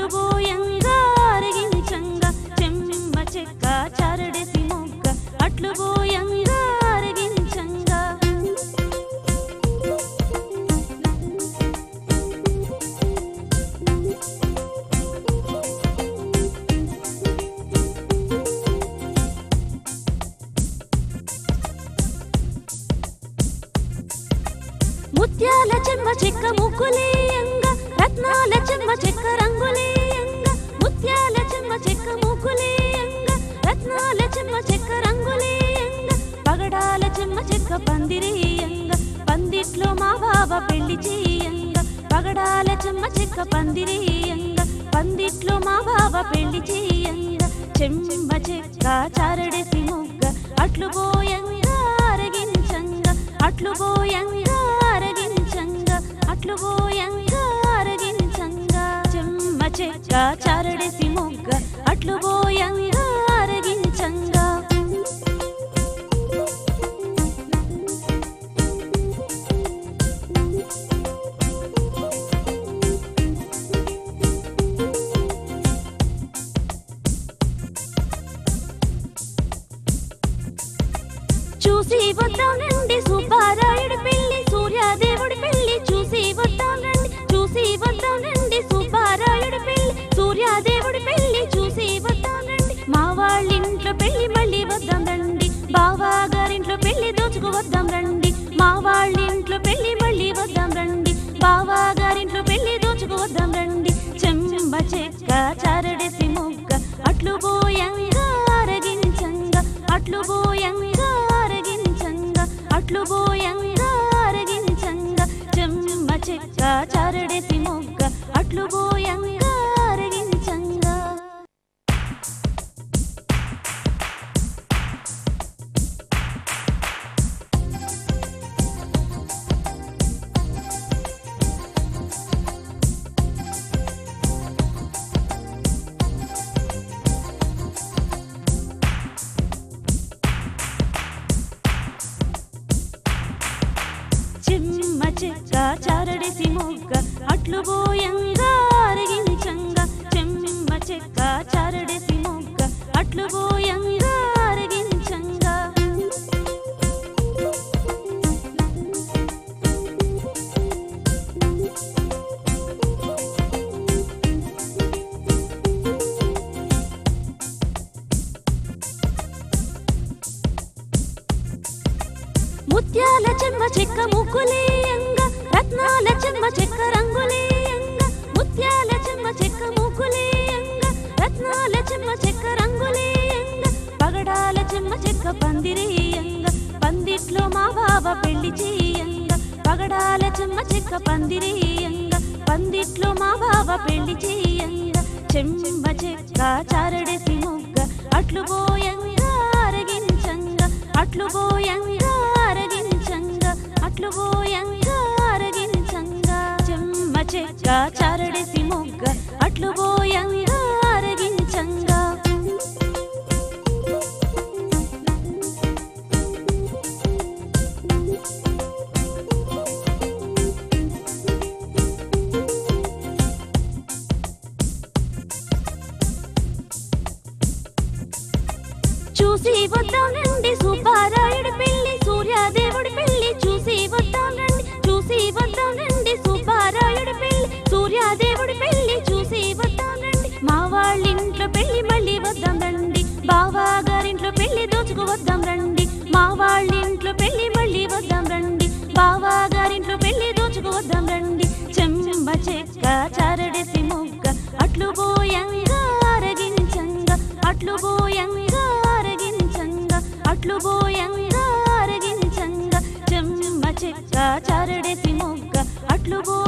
పోయంగా అరగించంగా చెమ్మ చెక్క చారడేసి మొగ్గ అట్లు పోయంగా అరగించంగా ముత్యాల చెమ్మ చెక్క ముగ్గులేయంగా రత్నాల చెమ్మ చెక్క రంగులేయంగా ముత్యాల చెమ్మ చెక్క ముగ్గులేయంగా రత్నాల చెమ్మ చెక్క రంగులేయంగా పగడాల చెమ్మ చెక్క పందిరేయంగా పందిట్లో మా బావ పెళ్లి చేయంగా పగడాల చెమ్మ చెక్క పందిరేయంగా పందిట్లో మా బావ పెళ్లి చేయంగా చెమ్మ చెక్క చారడేసి మొగ్గ అట్లు పోయంగా అరగించంగా అట్లు పోయంగా అరగించంగా అట్లు పోయంగా అరగించంగా చెమ్మ చెక్క చారడేసి మొగ్గ అట్లు పోయంగా అరగించంగా చూసి వద్దానండి సుబ్బారాయుడి పెళ్లి సూర్యాదేవుడి పెళ్లి చూసి వద్దానండి చూసి వద్దానండి సుబ్బారాయుడి పెళ్లి సూర్యాదేవుడి పెళ్లి చూసి వద్దానండి మా వాళ్ళింట్లో పెళ్లి మళ్ళీ వద్దాం రండి బావా గారింట్లో పెళ్లి దోచుకు వద్దాం రండి మా వాళ్ళింట్లో పెళ్లి మళ్ళీ వద్దాం రండి బావా గారింట్లో పెళ్లి దోచుకు వద్దాం రండి చెమ్మ చెక్క చారడేసి మొగ్గ అట్లు పోయంగా అరగించంగా అట్లు పోయంగా అరగించంగా అట్లు పోయంగా అరగించంగా చెమ్మ చెక్క చారడేసి మొగ్గ అట్లు పోయంగా అరగించంగా చెమ్మ చెక్క చారడేసి మొగ్గ అట్లు పోయంగా అరగించంగా చెమ్మ చెక్క చారడేసి మొగ్గ అట్లు పోయంగా అరగించంగా ముత్యాల చెమ్మ చెక్క ముగ్గులేయంగా రత్నాల చెమ్మ చెక్క రంగులేయంగా ముత్యాల చెమ్మ చెక్క ముగ్గులేయంగా రత్నాల చెమ్మ చెక్క రంగులేయంగా పగడాల చెమ్మ చెక్క పందిరేయంగా పందిట్లో మా బావ పెళ్లి చేయంగా పగడాల చెమ్మ చెక్క పందిరేయంగా పందిట్లో మా బావ పెళ్లి చేయంగా చెమ్మ చెక్క చారడేసి మొగ్గ అట్లు పోయంగా అరగించంగా అట్లు పోయంగా అరగించంగా అట్లు పోయంగా అరగించంగా చెమ్మ చెక్క చారడేసి మొగ్గ అట్లు పోయంగా అరగించంగా చూసి వద్దానండి సుబ్బారాయుడి పెళ్లి సూర్యాదేవుడి పెళ్లి చూసి వద్దానండి చూసి వద్దానండి సుబ్బారాయుడి పెళ్లి సూర్యాదేవుడి పెళ్లి చూసి వద్దానండి మా వాళ్ళింట్లో పెళ్లి మళ్ళీ వద్దాం రండి బావా గారింట్లో పెళ్లి దోచుకు వద్దాం రండి మా వాళ్ళింట్లో పెళ్లి మళ్ళీ వద్దాం రండి బావా గారింట్లో పెళ్లి దోచుకు వద్దాం రండి చెమ్మ చెక్క చారడేసి మొగ్గ అట్లు పోయంగా అరగించంగా అట్లు పోయంగా అరగించంగా అట్లు పోయంగా అరగించంగా చెమ్మ చెక్క చారడేసి మొగ్గ అట్లు